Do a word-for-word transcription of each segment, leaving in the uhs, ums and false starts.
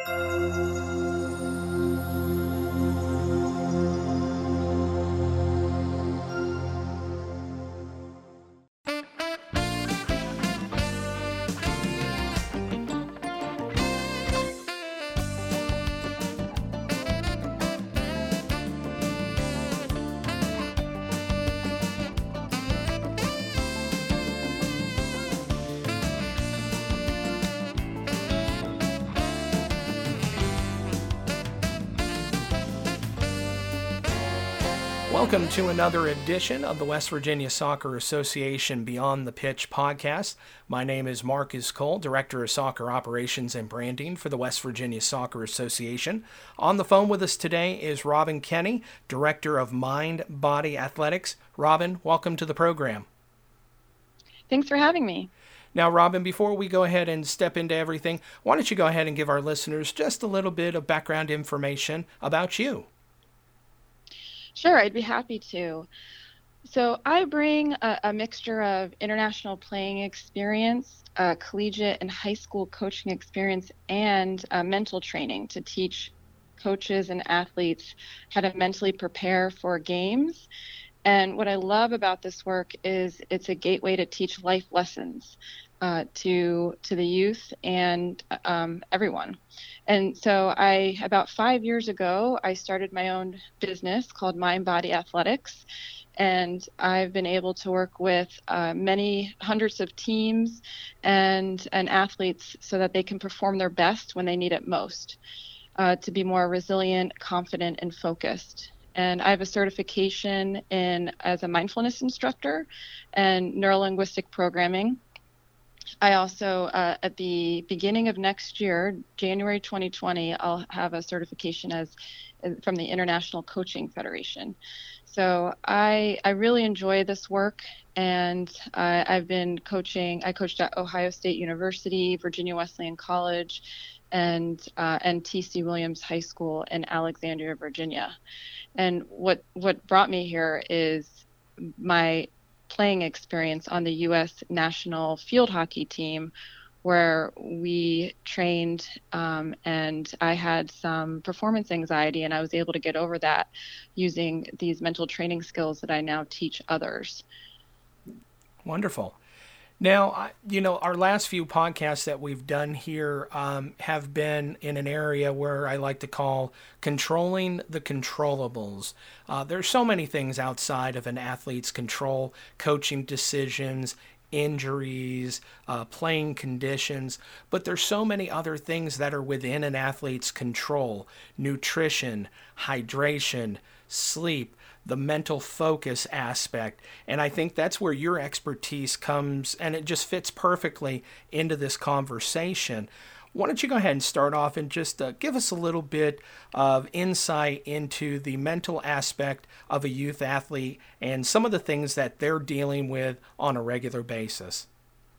Welcome to another edition of the West Virginia Soccer Association Beyond the Pitch podcast. My name is Marcus Cole, Director of Soccer Operations and Branding for the West Virginia Soccer Association. On the phone with us today is Robin Kenny, Director of Mind Body Athletics. Robin, welcome to the program. Thanks for having me. Now, Robin, before we go ahead and step into everything, why don't you go ahead and give our listeners just a little bit of background information about you? Sure, I'd be happy to. So I bring a, a mixture of international playing experience, uh, collegiate and high school coaching experience, and uh, mental training to teach coaches and athletes how to mentally prepare for games. And what I love about this work is it's a gateway to teach life lessons uh, to to the youth and um, everyone. And so I, about five years ago, I started my own business called Mind Body Athletics. And I've been able to work with uh, many hundreds of teams and, and athletes so that they can perform their best when they need it most, uh, to be more resilient, confident, and focused. And I have a certification in as a mindfulness instructor and neurolinguistic programming. I also, uh, at the beginning of next year, January twenty twenty, I'll have a certification as, as from the International Coaching Federation. So I I really enjoy this work, and uh, I've been coaching. I coached at Ohio State University, Virginia Wesleyan College, and uh, and T C Williams High School in Alexandria, Virginia. And what what brought me here is my playing experience on the U S national field hockey team, where we trained um, and I had some performance anxiety, and I was able to get over that using these mental training skills that I now teach others. Wonderful. Now, you know, our last few podcasts that we've done here um, have been in an area where I like to call controlling the controllables. Uh, there's so many things outside of an athlete's control: coaching decisions, injuries, uh, playing conditions, but there's so many other things that are within an athlete's control: nutrition, hydration, sleep, the mental focus aspect. And I think that's where your expertise comes, and it just fits perfectly into this conversation. Why don't you go ahead and start off and just uh, give us a little bit of insight into the mental aspect of a youth athlete and some of the things that they're dealing with on a regular basis.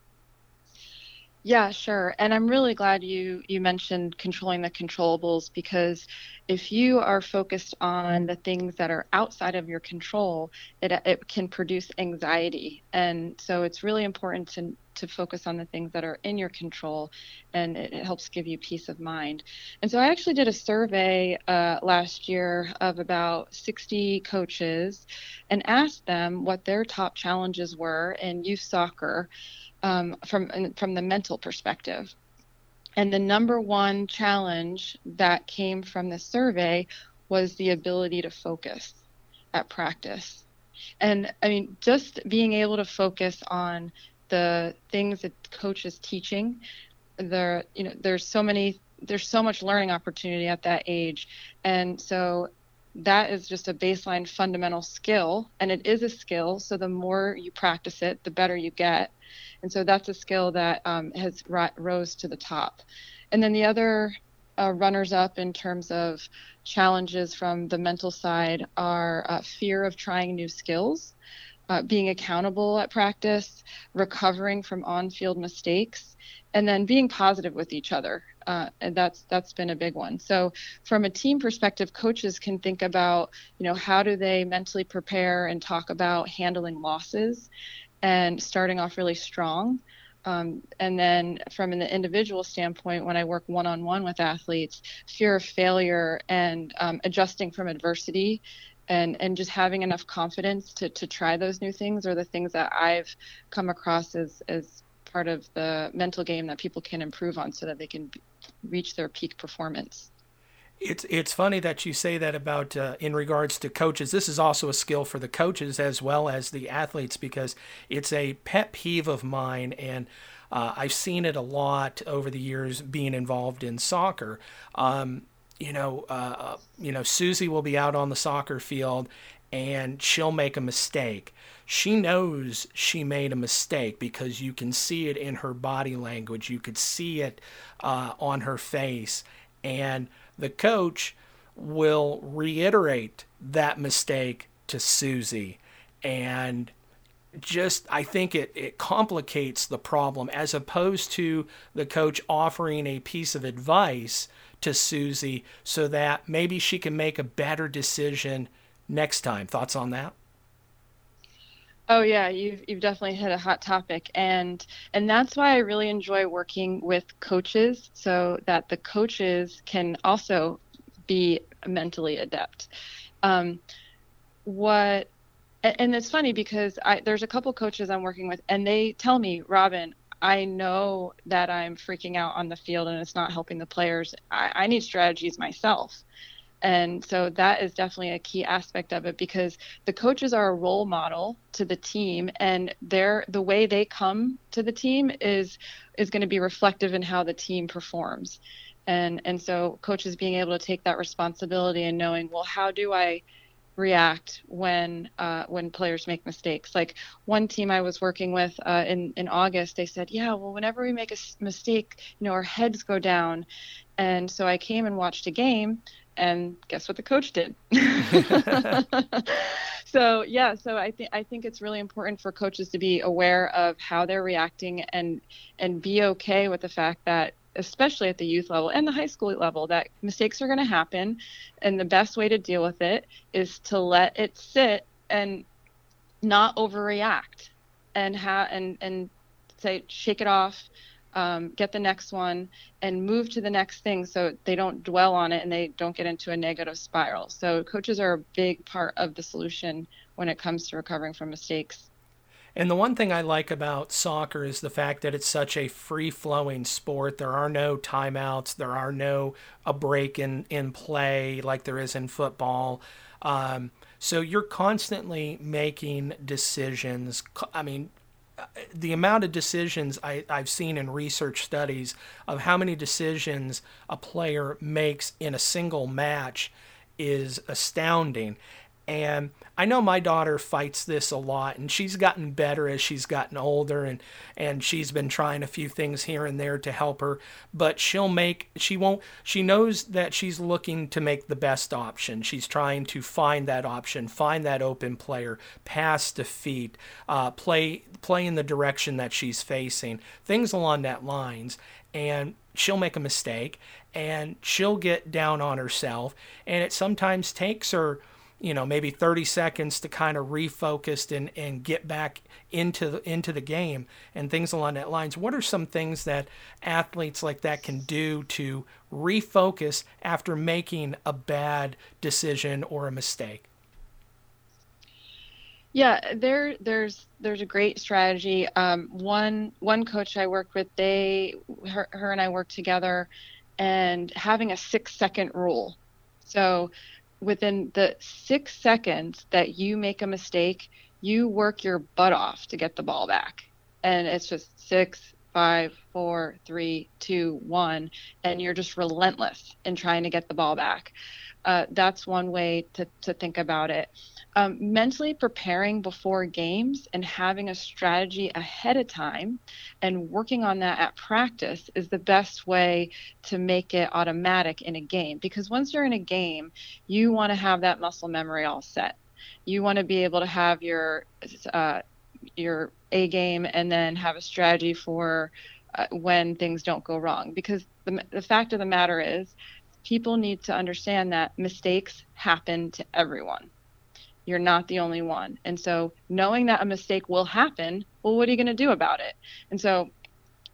Yeah, sure. And I'm really glad you you mentioned controlling the controllables, because if you are focused on the things that are outside of your control, it it can produce anxiety. And so it's really important to to focus on the things that are in your control, and it, it helps give you peace of mind. And so I actually did a survey uh, last year of about sixty coaches and asked them what their top challenges were in youth soccer um, from from the mental perspective. And the number one challenge that came from the survey was the ability to focus at practice. And I mean, just being able to focus on the things that coach is teaching, there, you know, there's so many, there's so much learning opportunity at that age. And so that is just a baseline fundamental skill, and it is a skill. So the more you practice it, the better you get. And so that's a skill that um, has ri- rose to the top. And then the other uh, runners up in terms of challenges from the mental side are uh, fear of trying new skills, uh, being accountable at practice, recovering from on-field mistakes, and then being positive with each other. Uh, and that's that's been a big one. So from a team perspective, coaches can think about, you know, how do they mentally prepare and talk about handling losses and starting off really strong, Um, and then from an individual standpoint, when I work one-on-one with athletes, fear of failure and um, adjusting from adversity and, and just having enough confidence to, to try those new things are the things that I've come across as, as part of the mental game that people can improve on so that they can reach their peak performance. It's it's funny that you say that about uh, in regards to coaches. This is also a skill for the coaches as well as the athletes, because it's a pet peeve of mine, and uh, I've seen it a lot over the years being involved in soccer. Um, you know, uh, you know, Susie will be out on the soccer field, and she'll make a mistake. She knows she made a mistake because you can see it in her body language. You could see it uh, on her face, and the coach will reiterate that mistake to Susie. And just, I think it, it complicates the problem, as opposed to the coach offering a piece of advice to Susie so that maybe she can make a better decision next time. Thoughts on that? Oh yeah, you've you've definitely hit a hot topic, and and that's why I really enjoy working with coaches, so that the coaches can also be mentally adept. Um, what and it's funny because I there's a couple coaches I'm working with, and they tell me, Robin, I know that I'm freaking out on the field and it's not helping the players. I, I need strategies myself. And so that is definitely a key aspect of it, because the coaches are a role model to the team, and they're, the way they come to the team is is going to be reflective in how the team performs. And and so coaches being able to take that responsibility and knowing, well, how do I react when uh, when players make mistakes? Like one team I was working with uh, in in August, they said, yeah, well, whenever we make a mistake, you know, our heads go down. And so I came and watched a game. And guess what the coach did? So yeah, so I think I think it's really important for coaches to be aware of how they're reacting, and and be okay with the fact that, especially at the youth level and the high school level, that mistakes are going to happen, and the best way to deal with it is to let it sit and not overreact, and ha- and and say, shake it off. Um, get the next one and move to the next thing, so they don't dwell on it and they don't get into a negative spiral. So coaches are a big part of the solution when it comes to recovering from mistakes. And the one thing I like about soccer is the fact that it's such a free-flowing sport. There are no timeouts. There are no a break in, in play like there is in football. Um, so you're constantly making decisions. I mean, the amount of decisions I, I've seen in research studies of how many decisions a player makes in a single match is astounding. And I know my daughter fights this a lot, and she's gotten better as she's gotten older, and, and she's been trying a few things here and there to help her, but she'll make, she won't, she knows that she's looking to make the best option. She's trying to find that option, find that open player, pass to feet, uh, play, play in the direction that she's facing, things along that lines. And she'll make a mistake, and she'll get down on herself, and it sometimes takes her, you know, maybe thirty seconds to kind of refocus and, and get back into the, into the game and things along that lines. What are some things that athletes like that can do to refocus after making a bad decision or a mistake? Yeah, there, there's, there's a great strategy. Um, one, one coach I worked with, they, her, her and I worked together, and having a six second rule. So within the six seconds that you make a mistake, you work your butt off to get the ball back. And it's just six, five, four, three, two, one, and you're just relentless in trying to get the ball back. Uh, that's one way to, to think about it. Um, mentally preparing before games and having a strategy ahead of time and working on that at practice is the best way to make it automatic in a game. Because once you're in a game, you want to have that muscle memory all set. You want to be able to have your uh, your A game, and then have a strategy for uh, when things don't go wrong. Because the the fact of the matter is, people need to understand that mistakes happen to everyone. You're not the only one. And so knowing that a mistake will happen, well, what are you going to do about it? And so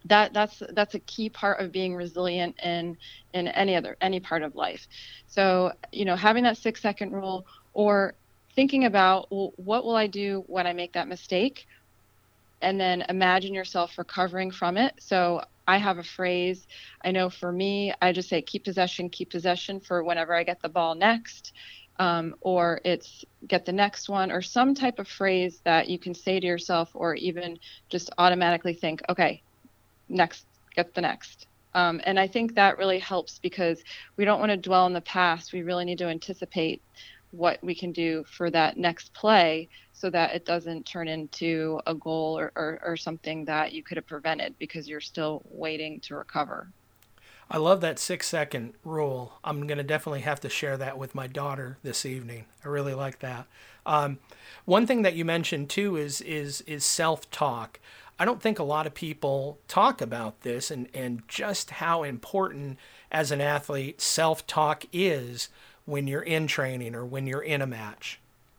that that's that's a key part of being resilient in in any other any part of life. So, you know, having that six second rule, or thinking about, well, what will I do when I make that mistake? And then imagine yourself recovering from it. So I have a phrase. I know for me, I just say keep possession, keep possession for whenever I get the ball next. Um, or it's get the next one, or some type of phrase that you can say to yourself, or even just automatically think, okay, next, get the next. Um, and I think that really helps, because we don't want to dwell in the past. We really need to anticipate what we can do for that next play, so that it doesn't turn into a goal, or, or, or something that you could have prevented because you're still waiting to recover. I love that six second rule. I'm going to definitely have to share that with my daughter this evening. I really like that. Um, one thing that you mentioned too is is is self-talk. I don't think a lot of people talk about this, and, and just how important as an athlete self-talk is when you're in training or when you're in a match.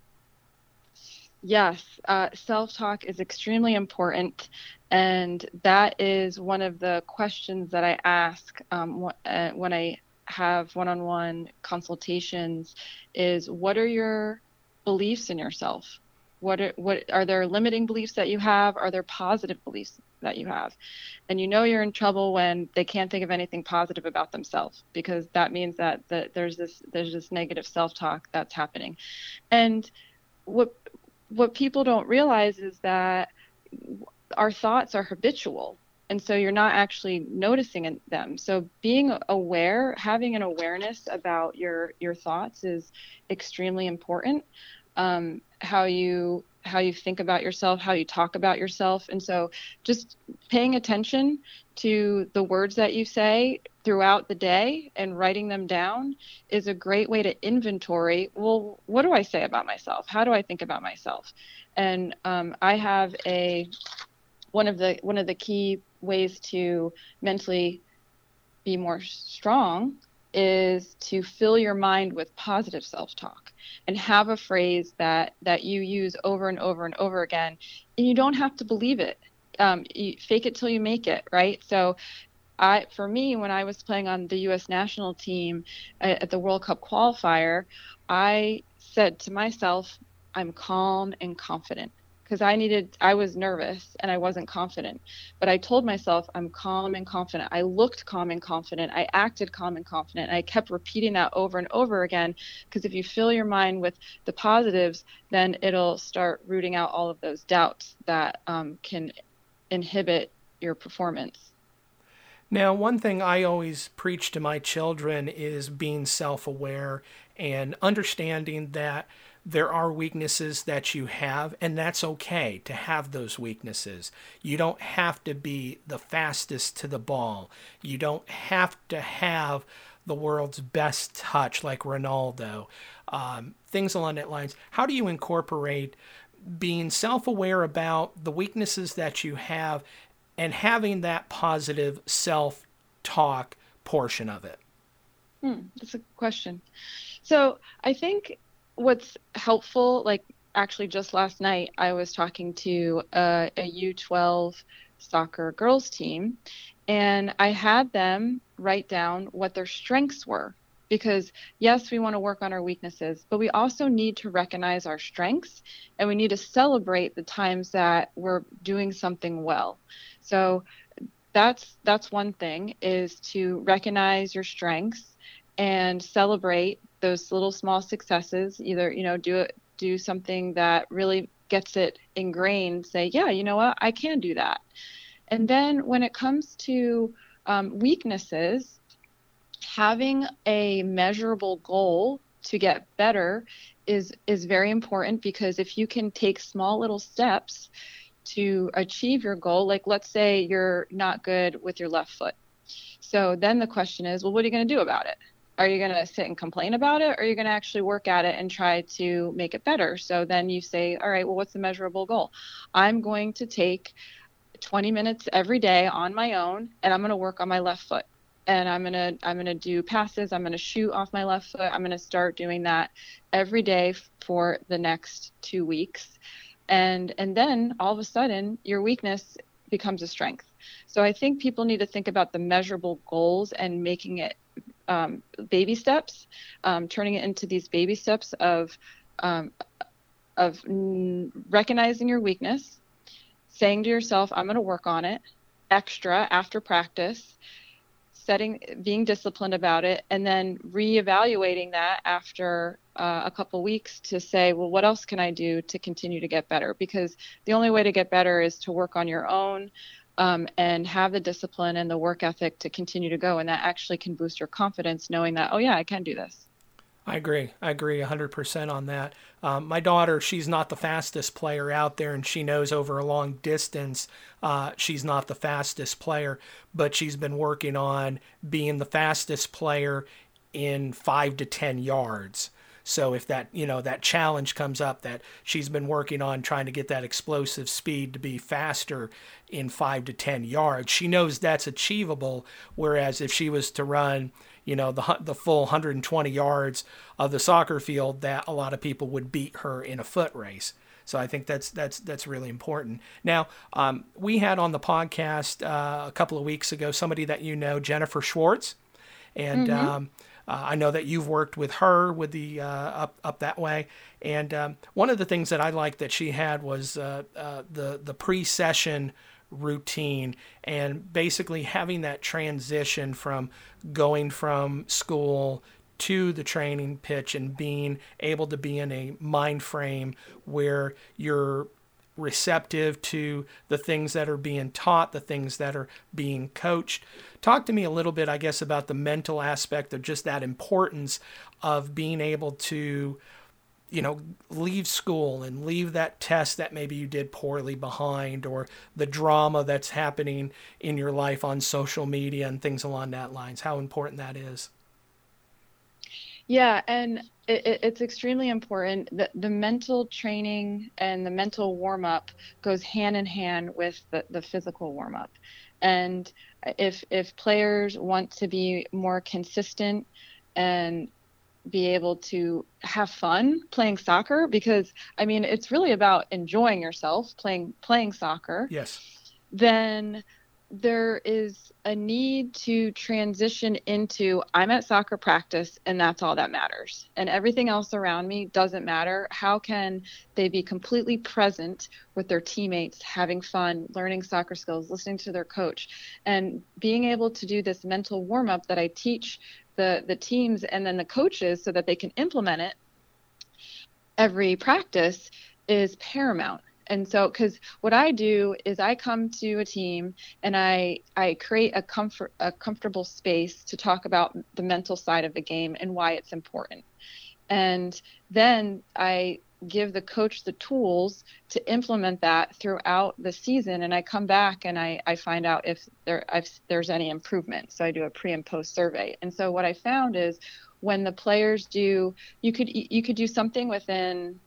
Yes, uh, self-talk is extremely important, and that is one of the questions that I ask um, wh- uh, when I have one-on-one consultations. Is what are your beliefs in yourself? What are, what are there limiting beliefs that you have? Are there positive beliefs that you have? And you know you're in trouble when they can't think of anything positive about themselves, because that means that, that there's this there's this negative self-talk that's happening. And what what people don't realize is that our thoughts are habitual, and so you're not actually noticing them. So being aware, having an awareness about your your thoughts is extremely important. Um, how you how you think about yourself, how you talk about yourself. And so just paying attention to the words that you say throughout the day and writing them down is a great way to inventory, well, what do I say about myself? How do I think about myself? And um, I have a one of the one of the key ways to mentally be more strong is to fill your mind with positive self-talk, and have a phrase that that you use over and over and over again. And you don't have to believe it. Um, you fake it till you make it, right? So I, for me, when I was playing on the U S national team at, at the World Cup qualifier, I said to myself, I'm calm and confident, because I needed, I was nervous and I wasn't confident. But I told myself, I'm calm and confident. I looked calm and confident. I acted calm and confident. And I kept repeating that over and over again, because if you fill your mind with the positives, then it'll start rooting out all of those doubts that um, can inhibit your performance. Now, one thing I always preach to my children is being self-aware and understanding that there are weaknesses that you have, and that's okay to have those weaknesses. You don't have to be the fastest to the ball. You don't have to have the world's best touch like Ronaldo. Um, things along that lines. How do you incorporate being self-aware about the weaknesses that you have and having that positive self-talk portion of it? Hmm, that's a good question. So I think what's helpful, like actually just last night, I was talking to a, a U twelve soccer girls team, and I had them write down what their strengths were. Because yes, we want to work on our weaknesses, but we also need to recognize our strengths, and we need to celebrate the times that we're doing something well. So that's that's one thing, is to recognize your strengths and celebrate those little small successes. Either, you know, do it, do something that really gets it ingrained. Say, yeah, you know what, I can do that. And then when it comes to um, weaknesses, having a measurable goal to get better is is very important, because if you can take small little steps to achieve your goal, like let's say you're not good with your left foot. So then the question is, well, what are you going to do about it? Are you going to sit and complain about it, or are you going to actually work at it and try to make it better? So then you say, all right, well, what's the measurable goal? I'm going to take twenty minutes every day on my own, and I'm going to work on my left foot. And I'm going to I'm going to do passes. I'm going to shoot off my left foot. I'm going to start doing that every day for the next two weeks. And and then all of a sudden your weakness becomes a strength. So I think people need to think about the measurable goals and making it um, baby steps, um, turning it into these baby steps of um, of recognizing your weakness, saying to yourself, I'm going to work on it extra after practice, setting, being disciplined about it, and then reevaluating that after uh, a couple weeks to say, well, what else can I do to continue to get better? Because the only way to get better is to work on your own um, and have the discipline and the work ethic to continue to go. And that actually can boost your confidence knowing that, oh yeah, I can do this. I agree. I agree one hundred percent on that. Um, my daughter, she's not the fastest player out there, and she knows over a long distance uh, she's not the fastest player, but she's been working on being the fastest player in five to ten yards. So if that, you know, that challenge comes up, that she's been working on trying to get that explosive speed to be faster in five to ten yards, she knows that's achievable. Whereas if she was to run, you know, the the full one hundred twenty yards of the soccer field, that a lot of people would beat her in a foot race. So I think that's that's that's really important. Now, um, we had on the podcast uh, a couple of weeks ago somebody that you know, Jennifer Schwartz, and mm-hmm. um, uh, I know that you've worked with her with the uh, up up that way. And um, one of the things that I liked that she had was uh, uh, the the pre-session routine, and basically having that transition from going from school to the training pitch and being able to be in a mind frame where you're receptive to the things that are being taught, the things that are being coached. Talk to me a little bit, I guess, about the mental aspect of just that importance of being able to, you know, leave school and leave that test that maybe you did poorly behind, or the drama that's happening in your life on social media and things along that lines, how important that is. Yeah, and it, it's extremely important that the mental training and the mental warm-up goes hand in hand with the, the physical warm-up. And if if players want to be more consistent and be able to have fun playing soccer, because I mean, it's really about enjoying yourself playing playing soccer. Yes. Then there is a need to transition into, I'm at soccer practice and that's all that matters. And everything else around me doesn't matter. How can they be completely present with their teammates, having fun, learning soccer skills, listening to their coach, and being able to do this mental warm up that I teach the, the teams and then the coaches so that they can implement it every practice is paramount. And so, because what I do is I come to a team and I I create a comfort a comfortable space to talk about the mental side of the game and why it's important. And then I give the coach the tools to implement that throughout the season. And I come back and I, I find out if there if there's any improvement. So I do a pre and post survey. And so what I found is when the players do, you could you could do something within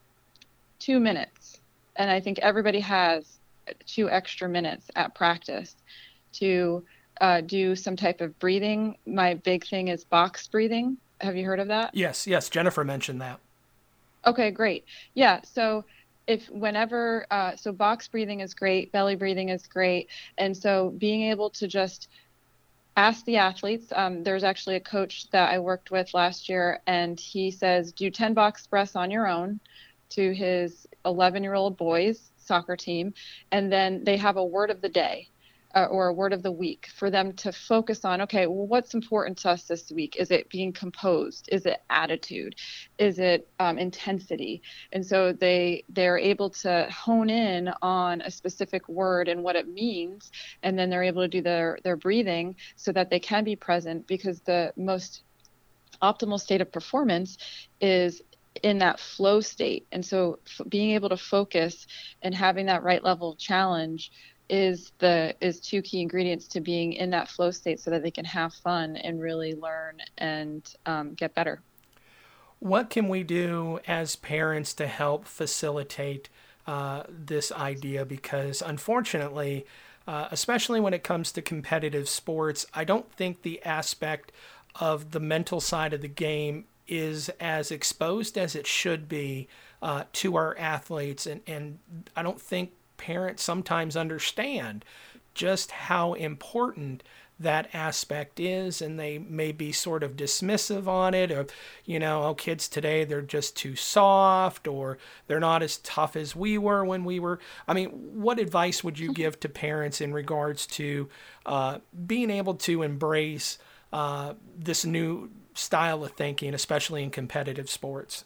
two minutes. And I think everybody has two extra minutes at practice to uh, do some type of breathing. My big thing is box breathing. Have you heard of that? Yes, yes. Jennifer mentioned that. Okay, great. Yeah. So if whenever, uh, so box breathing is great. Belly breathing is great. And so being able to just ask the athletes, um, there's actually a coach that I worked with last year, and he says, do ten box breaths on your own to his eleven year old boys soccer team. And then they have a word of the day uh, or a word of the week for them to focus on. Okay, well, what's important to us this week? Is it being composed? Is it attitude? Is it um, intensity? And so they, they're able to hone in on a specific word and what it means. And then they're able to do their, their breathing so that they can be present, because the most optimal state of performance is in that flow state. And so f- being able to focus and having that right level of challenge is the is two key ingredients to being in that flow state so that they can have fun and really learn and um, get better. What can we do as parents to help facilitate uh, this idea? Because unfortunately, uh, especially when it comes to competitive sports, I don't think the aspect of the mental side of the game is as exposed as it should be uh, to our athletes. And, and I don't think parents sometimes understand just how important that aspect is, and they may be sort of dismissive on it, of, you know, oh, kids today, they're just too soft, or they're not as tough as we were when we were. I mean, what advice would you give to parents in regards to uh, being able to embrace uh, this new style of thinking, especially in competitive sports?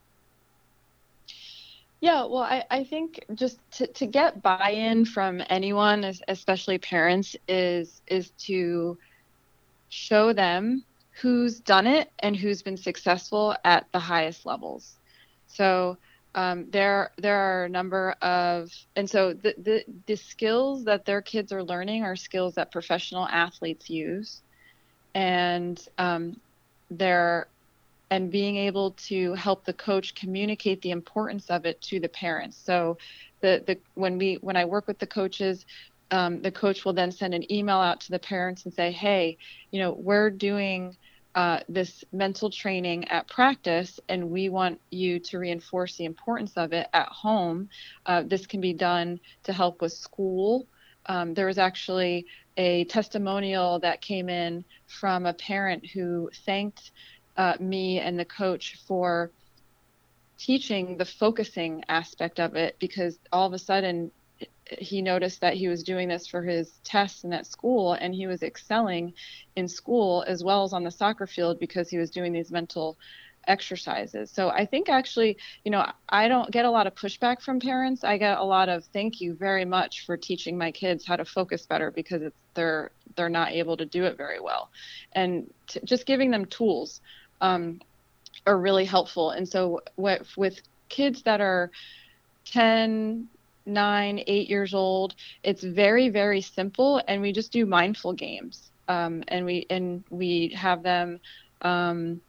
Yeah, well, I, I think just to, to get buy-in from anyone, es- especially parents, is is to show them who's done it and who's been successful at the highest levels. So um, there there are a number of, and so the, the the skills that their kids are learning are skills that professional athletes use, and um, they're and being able to help the coach communicate the importance of it to the parents. So the the when we when I work with the coaches, um, the coach will then send an email out to the parents and say, hey, you know, we're doing uh, this mental training at practice, and we want you to reinforce the importance of it at home. Uh, this can be done to help with school. Um, there was actually a testimonial that came in from a parent who thanked uh, me and the coach for teaching the focusing aspect of it, because all of a sudden he noticed that he was doing this for his tests and at school, and he was excelling in school as well as on the soccer field because he was doing these mental exercises. So I think actually, you know, I don't get a lot of pushback from parents. I get a lot of thank you very much for teaching my kids how to focus better, because it's they're they're not able to do it very well. And t- just giving them tools um, are really helpful. And so what, with kids that are ten, nine, eight years old, it's very, very simple. And we just do mindful games. Um, and we, and we have them um,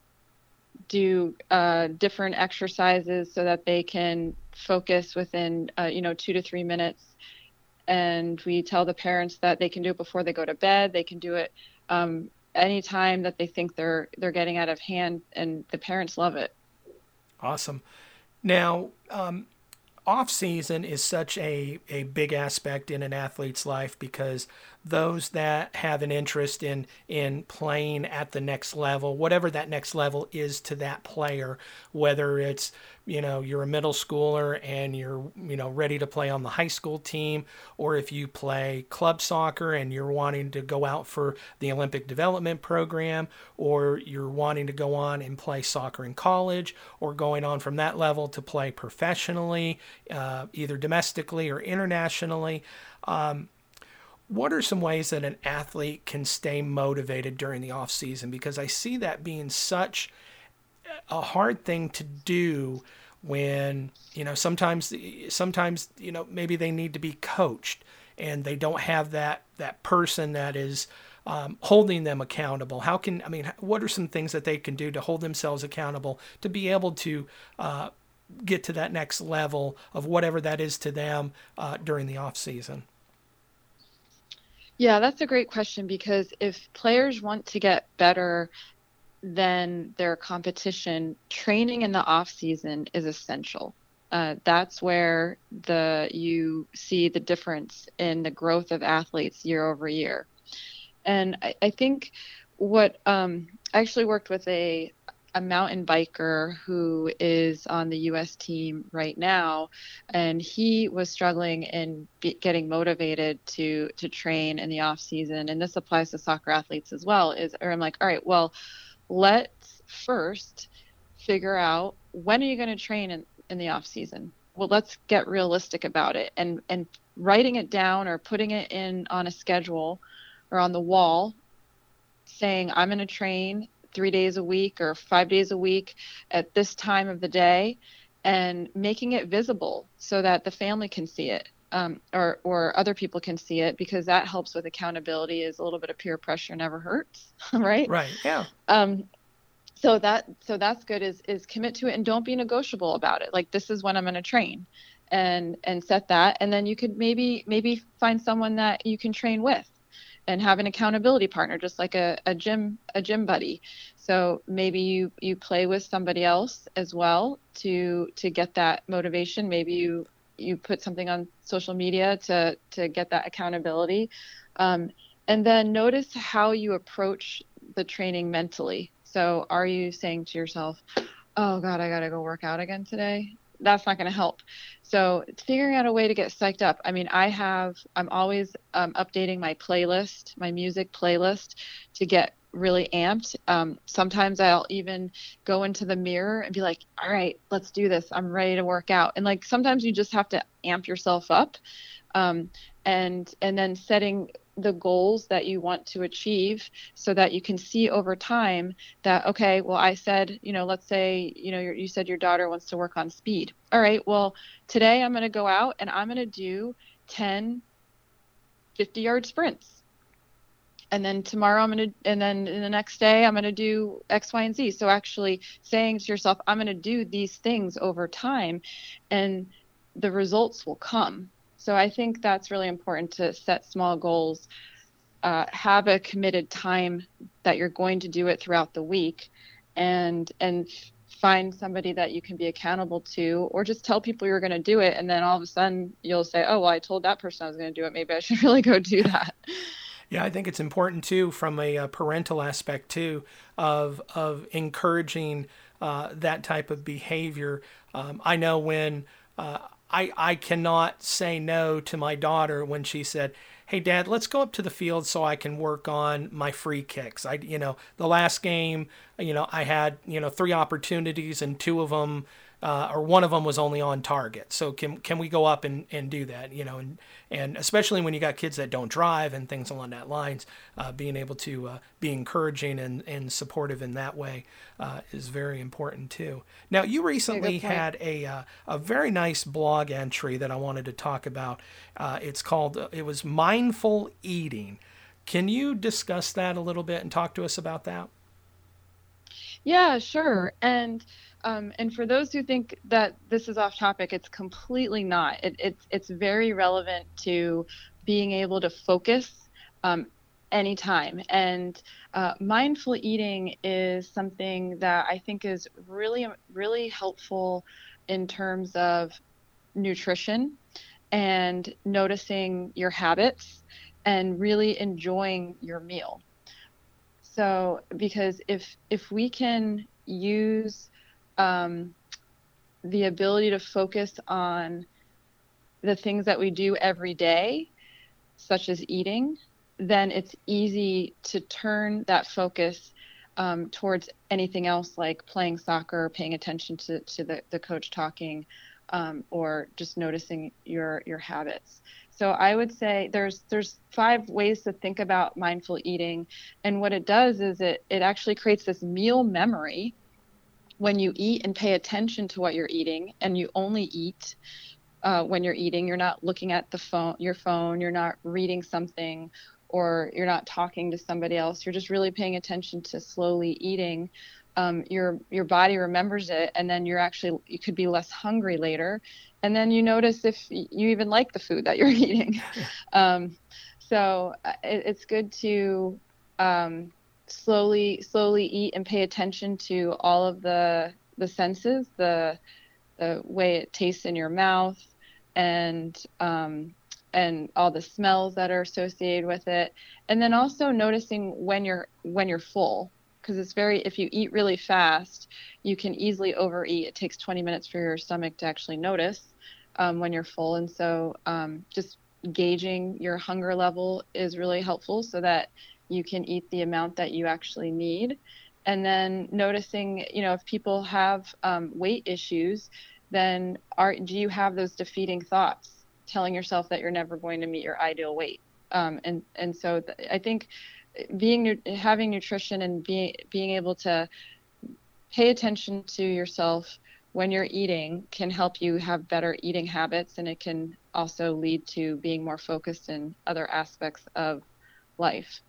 do uh, different exercises so that they can focus within, uh, you know, two to three minutes. And we tell the parents that they can do it before they go to bed. They can do it um, anytime that they think they're, they're getting out of hand, and the parents love it. Awesome. Now, um, off season is such a, a big aspect in an athlete's life, because those that have an interest in in playing at the next level, whatever that next level is to that player, whether it's, you know, you're a middle schooler and you're, you know, ready to play on the high school team, or if you play club soccer and you're wanting to go out for the Olympic development program, or you're wanting to go on and play soccer in college, or going on from that level to play professionally, uh, either domestically or internationally. Um, what are some ways that an athlete can stay motivated during the off season? Because I see that being such a hard thing to do when, you know, sometimes, sometimes, you know, maybe they need to be coached and they don't have that, that person that is um, holding them accountable. How can, I mean, what are some things that they can do to hold themselves accountable to be able to uh, get to that next level of whatever that is to them uh, during the off season? Yeah, that's a great question, because if players want to get better than their competition, training in the off season is essential. Uh, that's where the you see the difference in the growth of athletes year over year. And I, I think what um, I actually worked with a a mountain biker who is on the U S team right now, and he was struggling in be, getting motivated to to train in the off season. And this applies to soccer athletes as well. Is or I'm like, all right, well, let's first figure out, when are you going to train in, in the off season? Well, let's get realistic about it, and and writing it down or putting it in on a schedule or on the wall, saying I'm going to train three days a week or five days a week at this time of the day, and making it visible so that the family can see it, um, or, or other people can see it, because that helps with accountability. Is a little bit of peer pressure never hurts, right? Right. Yeah. Um, so that, so that's good, is, is commit to it, and don't be negotiable about it. Like, this is when I'm going to train, and, and set that. And then you could maybe, maybe find someone that you can train with, and have an accountability partner, just like a, a gym, a gym buddy. So maybe you, you play with somebody else as well to, to get that motivation. Maybe you you put something on social media to to get that accountability. Um, and then notice how you approach the training mentally. So are you saying to yourself, oh God, I got to go work out again today? That's not going to help. So it's figuring out a way to get psyched up. I mean, I have, I'm always um, updating my playlist, my music playlist, to get really amped. Um, sometimes I'll even go into the mirror and be like, all right, let's do this. I'm ready to work out. And like, sometimes you just have to amp yourself up. Um, and, and then setting the goals that you want to achieve so that you can see over time that, okay, well, I said, you know, let's say, you know, you said your daughter wants to work on speed. All right, well, today I'm going to go out and I'm going to do ten fifty yard sprints. And then tomorrow I'm going to, and then in the next day I'm going to do X, Y, and Z. So actually saying to yourself, I'm going to do these things over time and the results will come. So I think that's really important, to set small goals, uh, have a committed time that you're going to do it throughout the week, and and find somebody that you can be accountable to, or just tell people you're going to do it. And then all of a sudden you'll say, oh, well, I told that person I was going to do it. Maybe I should really go do that. Yeah, I think it's important too, from a, a parental aspect too, of of encouraging uh, that type of behavior. Um, I know when uh, I I cannot say no to my daughter when she said, "Hey, Dad, let's go up to the field so I can work on my free kicks." I, you know, the last game, you know, I had you know three opportunities and two of them. Uh, or one of them was only on target. So can can we go up and, and do that? You know, and and especially when you got kids that don't drive and things along that lines, uh, being able to uh, be encouraging and, and supportive in that way uh, is very important too. Now, you recently had a uh, a very nice blog entry that I wanted to talk about. Uh, it's called uh, it was Mindful Eating. Can you discuss that a little bit and talk to us about that? Yeah, sure. And um, and for those who think that this is off topic, it's completely not. It, it's it's very relevant to being able to focus um, anytime. And uh, mindful eating is something that I think is really really helpful in terms of nutrition and noticing your habits and really enjoying your meal. So, because if if we can use um, the ability to focus on the things that we do every day, such as eating, then it's easy to turn that focus um, towards anything else, like playing soccer, paying attention to, to the, the coach talking, um, or just noticing your your habits. So I would say there's there's five ways to think about mindful eating. And what it does is it, it actually creates this meal memory when you eat and pay attention to what you're eating, and you only eat uh, when you're eating. You're not looking at the phone, your phone, you're not reading something, or you're not talking to somebody else. You're just really paying attention to slowly eating. Um, your your body remembers it, and then you're actually, you could be less hungry later. And then you notice if you even like the food that you're eating. um, so it, it's good to um, slowly slowly eat and pay attention to all of the the senses, the the way it tastes in your mouth, and um, and all the smells that are associated with it. And then also noticing when you're when you're full. Because it's very, if you eat really fast, you can easily overeat. It takes twenty minutes for your stomach to actually notice um, when you're full. And so um, just gauging your hunger level is really helpful so that you can eat the amount that you actually need. And then noticing, you know, if people have um, weight issues, then are, do you have those defeating thoughts, telling yourself that you're never going to meet your ideal weight? Um, and, and so th- I think being having nutrition and being being able to pay attention to yourself when you're eating can help you have better eating habits, and it can also lead to being more focused in other aspects of life.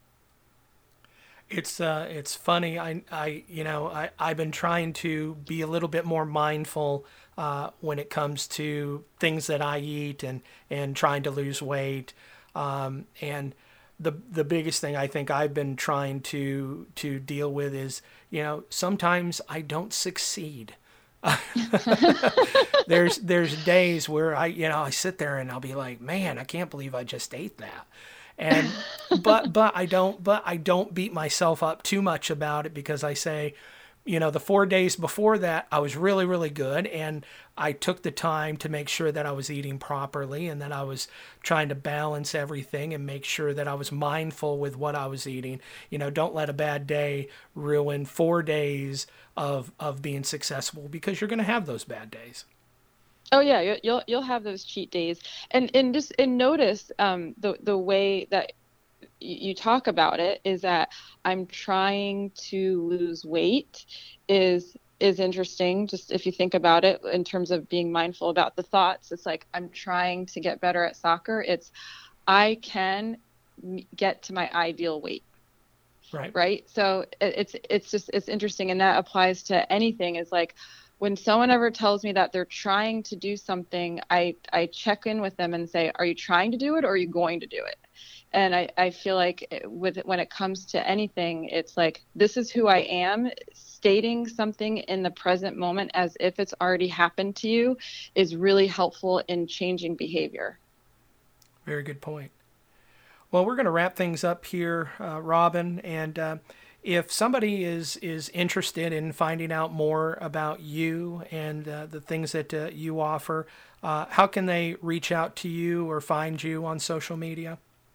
It's uh it's funny. I I you know I I've been trying to be a little bit more mindful uh, when it comes to things that I eat, and and trying to lose weight, um, and the the biggest thing I think I've been trying to to deal with is, you know, sometimes I don't succeed. there's there's days where I you know I sit there and I'll be like, man, I can't believe I just ate that. And but but I don't but I don't beat myself up too much about it, because I say, you know, the four days before that, I was really, really good. And I took the time to make sure that I was eating properly and that I was trying to balance everything and make sure that I was mindful with what I was eating. You know, don't let a bad day ruin four days of, of being successful, because you're going to have those bad days. Oh yeah, you- you'll you'll have those cheat days, and and just and notice um, the the way that y- you talk about it is that I'm trying to lose weight is is interesting. Just if you think about it in terms of being mindful about the thoughts, it's like I'm trying to get better at soccer. It's I can m- get to my ideal weight. Right. Right. So it, it's it's just it's interesting, and that applies to anything. Is like when someone ever tells me that they're trying to do something, I I check in with them and say, are you trying to do it, or are you going to do it? And I, I feel like it- with when it comes to anything, it's like, this is who I am. Stating something in the present moment as if it's already happened to you is really helpful in changing behavior. Very good point. Well, we're going to wrap things up here, uh, Robin. And uh, if somebody is is interested in finding out more about you and uh, the things that uh, you offer, uh, how can they reach out to you or find you on social media?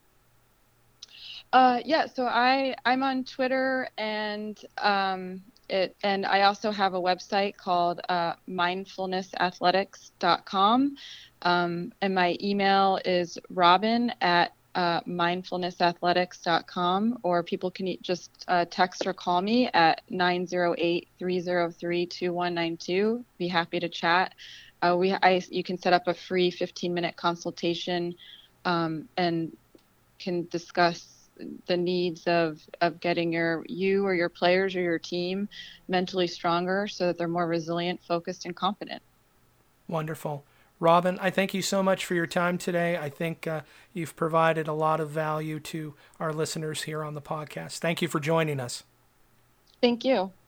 Uh, yeah, so I I'm on Twitter, and um, it and I also have a website called uh, mindfulness athletics dot com, um, and my email is robin at uh, mindfulness athletics dot com, or people can e- just uh, text or call me at nine zero eight, three zero three, two one nine two. Be happy to chat. Uh, we I You can set up a free fifteen minute consultation, um, and can discuss the needs of of getting your you or your players or your team mentally stronger so that they're more resilient, focused, and confident. Wonderful. Robin, I thank you so much for your time today. I think uh, you've provided a lot of value to our listeners here on the podcast. Thank you for joining us. Thank you.